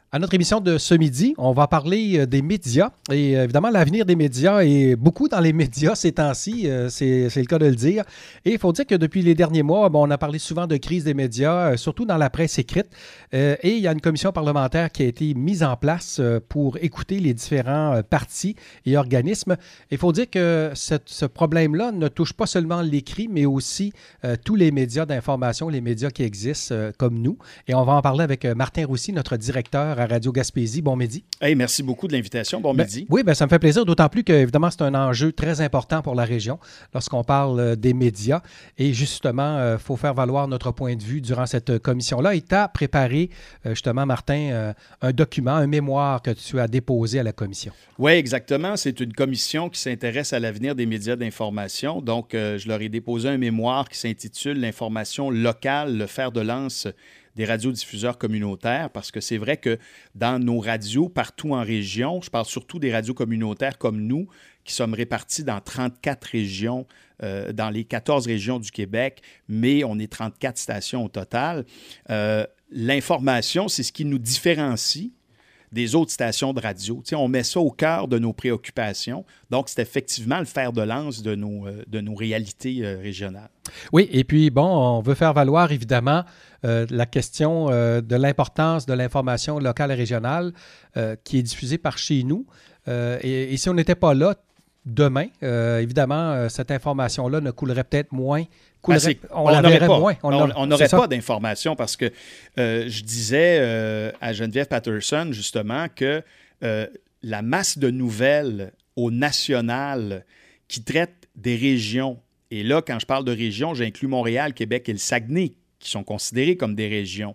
À notre émission de ce midi, on va parler des médias et évidemment l'avenir des médias est beaucoup dans les médias ces temps-ci, c'est le cas de le dire. Et il faut dire que depuis les derniers mois, on a parlé souvent de crise des médias, surtout dans la presse écrite. Et il y a une commission parlementaire qui a été mise en place pour écouter les différents partis et organismes. Il faut dire que ce problème-là ne touche pas seulement l'écrit, mais aussi tous les médias d'information, les médias qui existent comme nous. Et on va en parler avec Martin Roussy, notre directeur à Radio Gaspésie. Bon midi. Hey, merci beaucoup de l'invitation. Bon midi. Oui, ça me fait plaisir, d'autant plus que, évidemment, c'est un enjeu très important pour la région lorsqu'on parle des médias. Et justement, il faut faire valoir notre point de vue durant cette commission-là. Et tu as préparé, justement, Martin, un document, un mémoire que tu as déposé à la commission. Oui, exactement. C'est une commission qui s'intéresse à l'avenir des médias d'information. Donc, je leur ai déposé un mémoire qui s'intitule « L'information locale, le fer de lance des radiodiffuseurs communautaires », parce que c'est vrai que dans nos radios, partout en région, je parle surtout des radios communautaires comme nous, qui sommes répartis dans 34 régions, dans les 14 régions du Québec, mais on est 34 stations au total. L'information, c'est ce qui nous différencie des autres stations de radio. Tu sais, on met ça au cœur de nos préoccupations. Donc, c'est effectivement le fer de lance de nos réalités régionales. Oui, et puis, on veut faire valoir, évidemment, la question de l'importance de l'information locale et régionale qui est diffusée par chez nous. Et si on n'était pas là demain, évidemment, cette information-là ne coulerait peut-être moins. On n'aurait pas, on pas d'informations parce que je disais à Geneviève Patterson, justement, que la masse de nouvelles au national qui traitent des régions, et là, quand je parle de régions, j'inclus Montréal, Québec et le Saguenay, qui sont considérés comme des régions,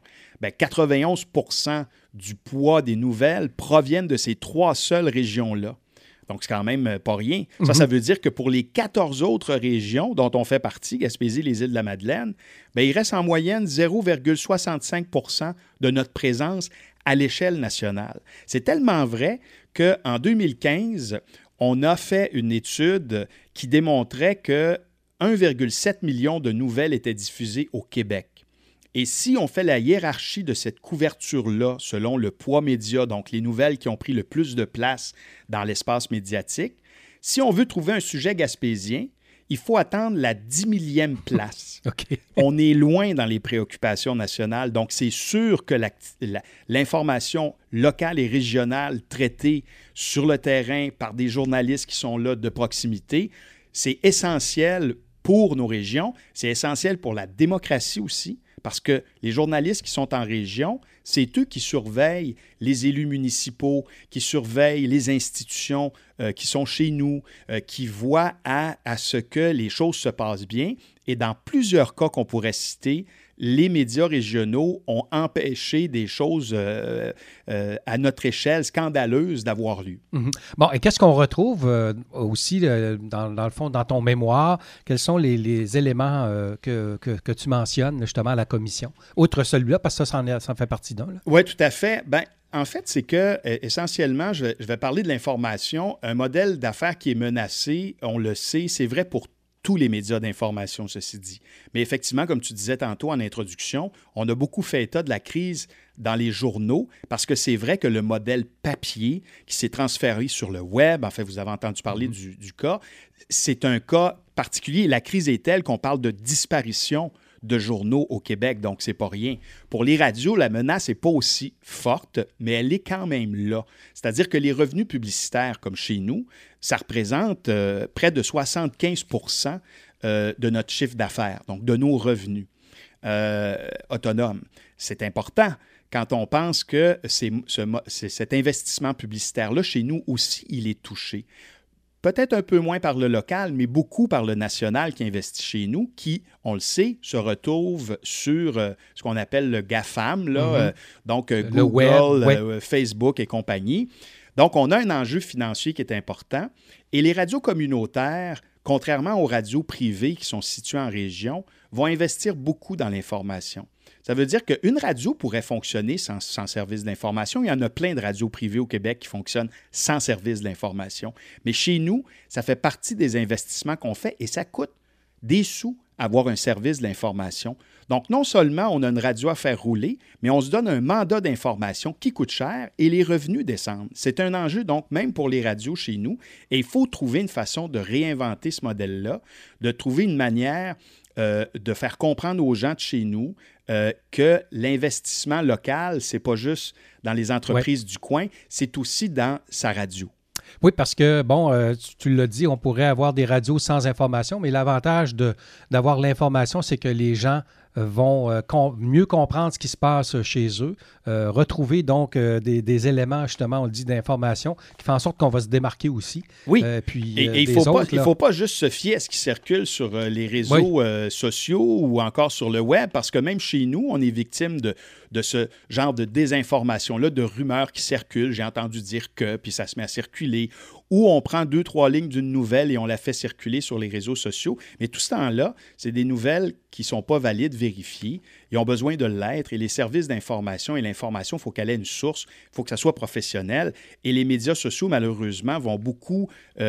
91% du poids des nouvelles proviennent de ces 3 seules régions-là. Donc, c'est quand même pas rien. Ça veut dire que pour les 14 autres régions dont on fait partie, Gaspésie, les Îles-de-la-Madeleine, il reste en moyenne 0,65% de notre présence à l'échelle nationale. C'est tellement vrai qu'en 2015, on a fait une étude qui démontrait que 1,7 million de nouvelles étaient diffusées au Québec. Et si on fait la hiérarchie de cette couverture-là, selon le poids média, donc les nouvelles qui ont pris le plus de place dans l'espace médiatique, si on veut trouver un sujet gaspésien, il faut attendre la 10 millième place. Okay. On est loin dans les préoccupations nationales, donc c'est sûr que l'information locale et régionale traitée sur le terrain par des journalistes qui sont là de proximité, c'est essentiel pour nos régions, c'est essentiel pour la démocratie aussi, parce que les journalistes qui sont en région, c'est eux qui surveillent les élus municipaux, qui surveillent les institutions qui sont chez nous, qui voient à ce que les choses se passent bien. Et dans plusieurs cas qu'on pourrait citer, les médias régionaux ont empêché des choses à notre échelle scandaleuses d'avoir lieu. Mm-hmm. Et qu'est-ce qu'on retrouve aussi, dans le fond, dans ton mémoire? Quels sont les éléments que tu mentionnes justement à la commission? Outre celui-là, parce que ça en fait partie d'un. Oui, tout à fait. En fait, c'est que, essentiellement, je vais parler de l'information. Un modèle d'affaires qui est menacé, on le sait, c'est vrai pour tous les médias d'information, ceci dit. Mais effectivement, comme tu disais tantôt en introduction, on a beaucoup fait état de la crise dans les journaux parce que c'est vrai que le modèle papier qui s'est transféré sur le web, en fait, vous avez entendu parler du cas, c'est un cas particulier. La crise est telle qu'on parle de disparition de journaux au Québec, donc c'est pas rien. Pour les radios, la menace n'est pas aussi forte, mais elle est quand même là. C'est-à-dire que les revenus publicitaires, comme chez nous, ça représente près de 75% de notre chiffre d'affaires, donc de nos revenus autonomes. C'est important quand on pense que cet investissement publicitaire-là, chez nous aussi, il est touché. Peut-être un peu moins par le local, mais beaucoup par le national qui investit chez nous, qui, on le sait, se retrouve sur ce qu'on appelle le GAFAM, là, donc Google, web, Facebook et compagnie. Donc, on a un enjeu financier qui est important. Et les radios communautaires, contrairement aux radios privées qui sont situées en région, vont investir beaucoup dans l'information. Ça veut dire qu'une radio pourrait fonctionner sans service d'information. Il y en a plein de radios privées au Québec qui fonctionnent sans service d'information. Mais chez nous, ça fait partie des investissements qu'on fait et ça coûte des sous avoir un service de l'information. Donc, non seulement on a une radio à faire rouler, mais on se donne un mandat d'information qui coûte cher et les revenus descendent. C'est un enjeu, donc, même pour les radios chez nous. Et il faut trouver une façon de réinventer ce modèle-là, de trouver une manière de faire comprendre aux gens de chez nous que l'investissement local, ce n'est pas juste dans les entreprises du coin, c'est aussi dans sa radio. Oui, parce que, bon, tu l'as dit, on pourrait avoir des radios sans information, mais l'avantage d'avoir l'information, c'est que les gens vont mieux comprendre ce qui se passe chez eux, retrouver donc des éléments, justement, on le dit, d'information, qui font en sorte qu'on va se démarquer aussi. Oui, puis, et il ne faut pas juste se fier à ce qui circule sur les réseaux sociaux ou encore sur le web, parce que même chez nous, on est victime de ce genre de désinformation-là, de rumeurs qui circulent. J'ai entendu dire que, puis ça se met à circuler, ou on prend 2-3 lignes d'une nouvelle et on la fait circuler sur les réseaux sociaux. Mais tout ce temps-là, c'est des nouvelles qui ne sont pas valides, vérifiées. Ils ont besoin de l'être. Et les services d'information et l'information, il faut qu'elle ait une source, il faut que ça soit professionnel. Et les médias sociaux, malheureusement, vont beaucoup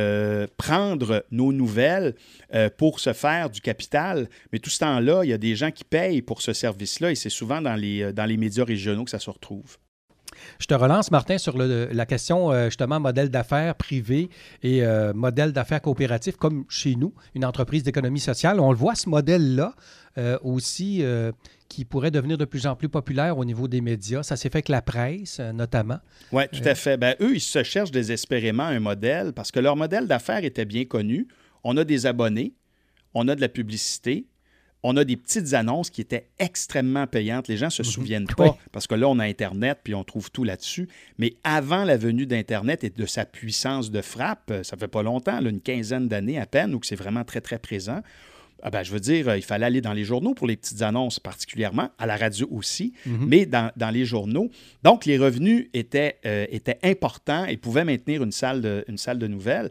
prendre nos nouvelles pour se faire du capital. Mais tout ce temps-là, il y a des gens qui payent pour ce service-là et c'est souvent dans les médias régionaux que ça se retrouve. Je te relance, Martin, sur la question, justement, modèle d'affaires privé et modèle d'affaires coopératif, comme chez nous, une entreprise d'économie sociale. On le voit, ce modèle-là aussi, qui pourrait devenir de plus en plus populaire au niveau des médias. Ça s'est fait avec la presse, notamment. Oui, tout à fait. Ben, eux, ils se cherchent désespérément un modèle parce que leur modèle d'affaires était bien connu. On a des abonnés, on a de la publicité, on a des petites annonces qui étaient extrêmement payantes. Les gens ne se souviennent pas parce que là, on a Internet puis on trouve tout là-dessus. Mais avant la venue d'Internet et de sa puissance de frappe, ça fait pas longtemps, là, une quinzaine d'années à peine, où c'est vraiment très, très présent. Je veux dire, il fallait aller dans les journaux pour les petites annonces particulièrement, à la radio aussi, mais dans les journaux. Donc, les revenus étaient importants et pouvaient maintenir une salle de nouvelles.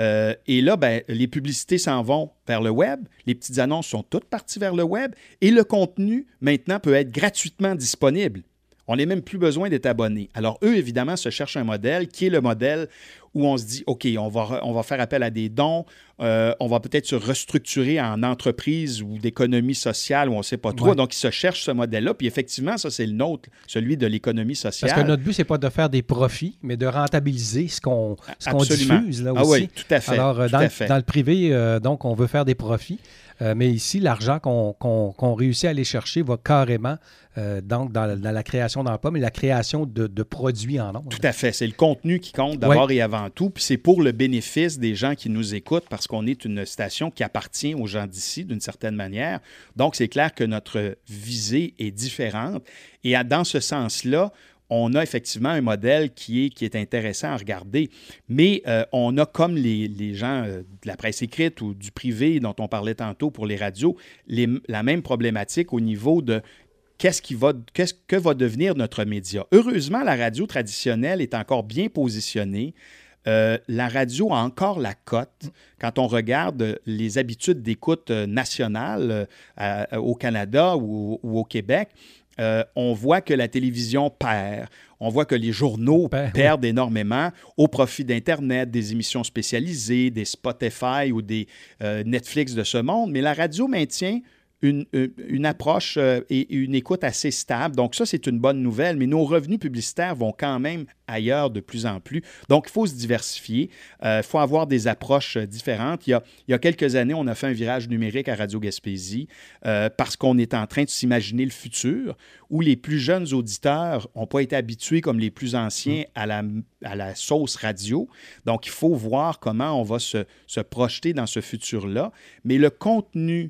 Et là, les publicités s'en vont vers le web. Les petites annonces sont toutes parties vers le web. Et le contenu, maintenant, peut être gratuitement disponible. On n'a même plus besoin d'être abonné. Alors, eux, évidemment, se cherchent un modèle qui est le modèle où on se dit, OK, on va faire appel à des dons, on va peut-être se restructurer en entreprise ou d'économie sociale, où on ne sait pas trop. Ouais. Donc, ils se cherchent ce modèle-là. Puis, effectivement, ça, c'est le nôtre, celui de l'économie sociale. Parce que notre but, ce n'est pas de faire des profits, mais de rentabiliser ce qu'on diffuse là aussi. Oui, tout à fait. Alors, dans le privé, donc, on veut faire des profits. Mais ici, l'argent qu'on réussit à aller chercher va carrément donc dans la création d'emplois, mais la création de produits en nombre. Tout à fait. C'est le contenu qui compte d'abord et avant tout. Puis c'est pour le bénéfice des gens qui nous écoutent parce qu'on est une station qui appartient aux gens d'ici d'une certaine manière. Donc, c'est clair que notre visée est différente. Et dans ce sens-là, on a effectivement un modèle qui est intéressant à regarder, mais on a comme les gens de la presse écrite ou du privé dont on parlait tantôt pour les radios, la même problématique au niveau de que va devenir notre média. Heureusement, la radio traditionnelle est encore bien positionnée. La radio a encore la cote. Quand on regarde les habitudes d'écoute nationales au Canada ou au Québec, on voit que la télévision perd. On voit que les journaux perdent énormément au profit d'Internet, des émissions spécialisées, des Spotify ou des Netflix de ce monde. Mais la radio maintient une approche et une écoute assez stable. Donc ça, c'est une bonne nouvelle, mais nos revenus publicitaires vont quand même ailleurs de plus en plus. Donc, il faut se diversifier. Il faut avoir des approches différentes. Il y a quelques années, on a fait un virage numérique à Radio-Gaspésie parce qu'on est en train de s'imaginer le futur où les plus jeunes auditeurs n'ont pas été habitués comme les plus anciens à la sauce radio. Donc, il faut voir comment on va se projeter dans ce futur-là. Mais le contenu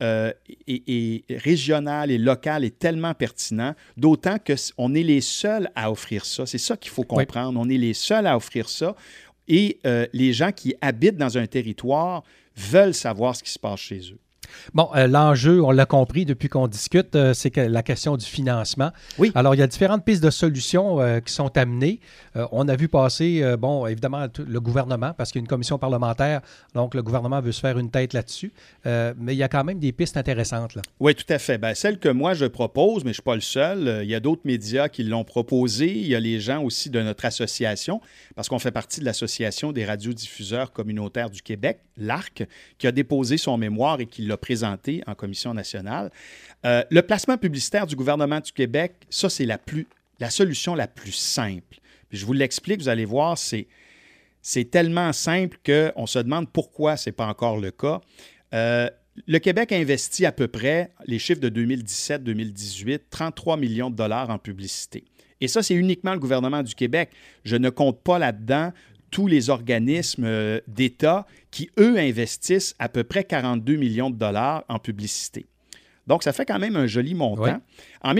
et régional et local est tellement pertinent, d'autant qu'on est les seuls à offrir ça. C'est ça qu'il faut comprendre. Oui. On est les seuls à offrir ça et les gens qui habitent dans un territoire veulent savoir ce qui se passe chez eux. Bon, l'enjeu, on l'a compris depuis qu'on discute, c'est que la question du financement. Oui. Alors, il y a différentes pistes de solutions qui sont amenées. On a vu passer, évidemment, le gouvernement, parce qu'il y a une commission parlementaire, donc le gouvernement veut se faire une tête là-dessus. Mais il y a quand même des pistes intéressantes, là. Oui, tout à fait. Celle que moi, je propose, mais je ne suis pas le seul. Il y a d'autres médias qui l'ont proposé. Il y a les gens aussi de notre association, parce qu'on fait partie de l'Association des radiodiffuseurs communautaires du Québec, l'ARC, qui a déposé son mémoire et qui l'a présenté en commission nationale. Le placement publicitaire du gouvernement du Québec, ça, c'est la solution la plus simple. Puis je vous l'explique, vous allez voir, c'est tellement simple qu'on se demande pourquoi ce n'est pas encore le cas. Le Québec a investi à peu près, les chiffres de 2017-2018, 33 millions de dollars en publicité. Et ça, c'est uniquement le gouvernement du Québec. Je ne compte pas là-dedans tous les organismes d'État qui, eux, investissent à peu près 42 millions de dollars en publicité. Donc, ça fait quand même un joli montant. Oui. En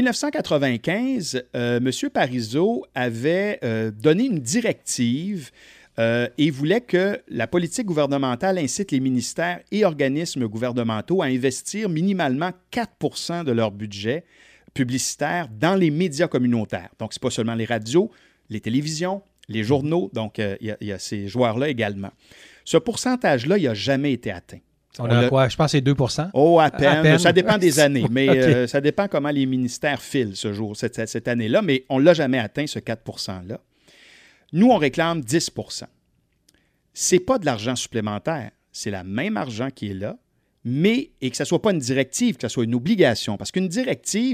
1995, M. Parizeau avait donné une directive et voulait que la politique gouvernementale incite les ministères et organismes gouvernementaux à investir minimalement 4 % de leur budget publicitaire dans les médias communautaires. Donc, ce n'est pas seulement les radios, les télévisions, les journaux, donc il y a ces joueurs-là également. Ce pourcentage-là, il n'a jamais été atteint. On a quoi? Je pense que c'est 2 %. Oh, à peine. Ça dépend des années, mais okay. Ça dépend comment les ministères filent cette année-là, mais on ne l'a jamais atteint, ce 4 %-là. Nous, on réclame 10 %. Ce n'est pas de l'argent supplémentaire, c'est le même argent qui est là, mais et que ce ne soit pas une directive, que ce soit une obligation. Parce qu'une directive,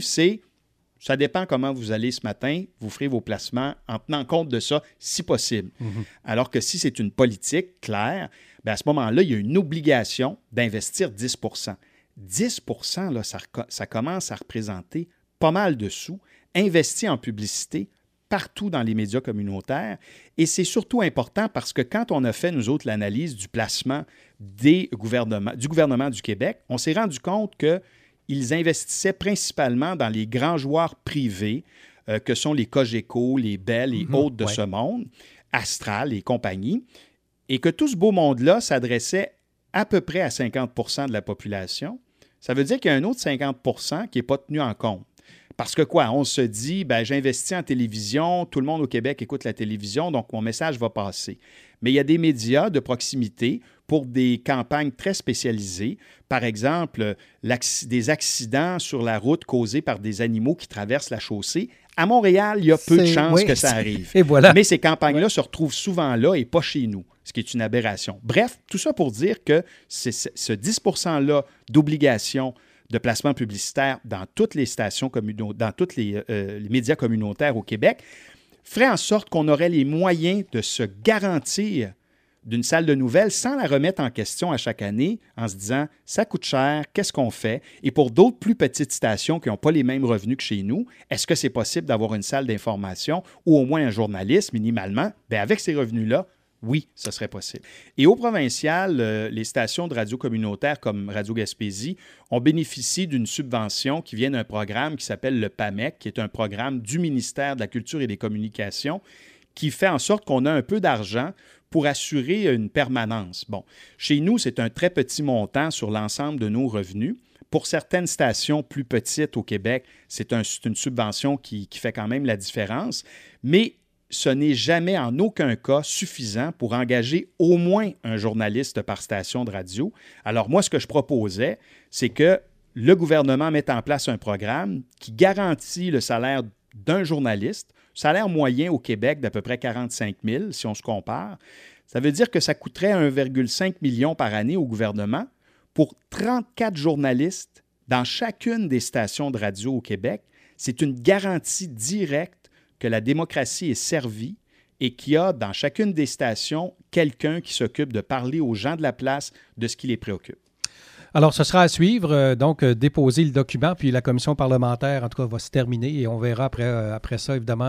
ça dépend comment vous allez ce matin, vous ferez vos placements en tenant compte de ça, si possible. Alors que si c'est une politique claire, bien à ce moment-là, il y a une obligation d'investir 10 %. 10 % là, ça commence à représenter pas mal de sous, investis en publicité partout dans les médias communautaires. Et c'est surtout important parce que quand on a fait, nous autres, l'analyse du placement du gouvernement du Québec, on s'est rendu compte qu'ils investissaient principalement dans les grands joueurs privés que sont les Cogeco, les Bell et autres de ce monde, Astral et compagnie, et que tout ce beau monde-là s'adressait à peu près à 50 % de la population. Ça veut dire qu'il y a un autre 50 % qui n'est pas tenu en compte. Parce que quoi? On se dit, ben, j'investis en télévision, tout le monde au Québec écoute la télévision, donc mon message va passer. Mais il y a des médias de proximité pour des campagnes très spécialisées. Par exemple, des accidents sur la route causés par des animaux qui traversent la chaussée. À Montréal, il y a peu de chances que ça arrive. Et voilà. Mais ces campagnes-là se retrouvent souvent là et pas chez nous, ce qui est une aberration. Bref, tout ça pour dire que ce 10 % là d'obligation de placement publicitaire dans toutes les stations dans tous les médias communautaires au Québec, ferait en sorte qu'on aurait les moyens de se garantir d'une salle de nouvelles sans la remettre en question à chaque année en se disant « ça coûte cher, qu'est-ce qu'on fait? » Et pour d'autres plus petites stations qui n'ont pas les mêmes revenus que chez nous, est-ce que c'est possible d'avoir une salle d'information ou au moins un journaliste minimalement? Bien, avec ces revenus-là, oui, ce serait possible. Et au provincial, les stations de radio communautaires comme Radio Gaspésie, on bénéficie d'une subvention qui vient d'un programme qui s'appelle le PAMEC, qui est un programme du ministère de la Culture et des Communications, qui fait en sorte qu'on a un peu d'argent pour assurer une permanence. Bon, chez nous, c'est un très petit montant sur l'ensemble de nos revenus. Pour certaines stations plus petites au Québec, c'est une subvention qui fait quand même la différence, mais ce n'est jamais en aucun cas suffisant pour engager au moins un journaliste par station de radio. Alors moi, ce que je proposais, c'est que le gouvernement mette en place un programme qui garantit le salaire d'un journaliste, salaire moyen au Québec d'à peu près 45 000, si on se compare. Ça veut dire que ça coûterait 1,5 million par année au gouvernement pour 34 journalistes dans chacune des stations de radio au Québec. C'est une garantie directe que la démocratie est servie et qu'il y a dans chacune des stations quelqu'un qui s'occupe de parler aux gens de la place de ce qui les préoccupe. Alors, ce sera à suivre. Donc, déposer le document, puis la commission parlementaire, en tout cas, va se terminer et on verra après ça, évidemment,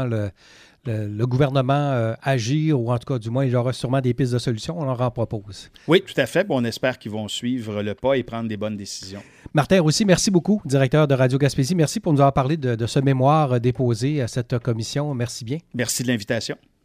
le gouvernement agir, ou en tout cas, du moins, il y aura sûrement des pistes de solutions. On leur en propose. Oui, tout à fait. Bon, on espère qu'ils vont suivre le pas et prendre des bonnes décisions. Martin Roussy, merci beaucoup, directeur de Radio Gaspésie. Merci pour nous avoir parlé de ce mémoire déposé à cette commission. Merci bien. Merci de l'invitation.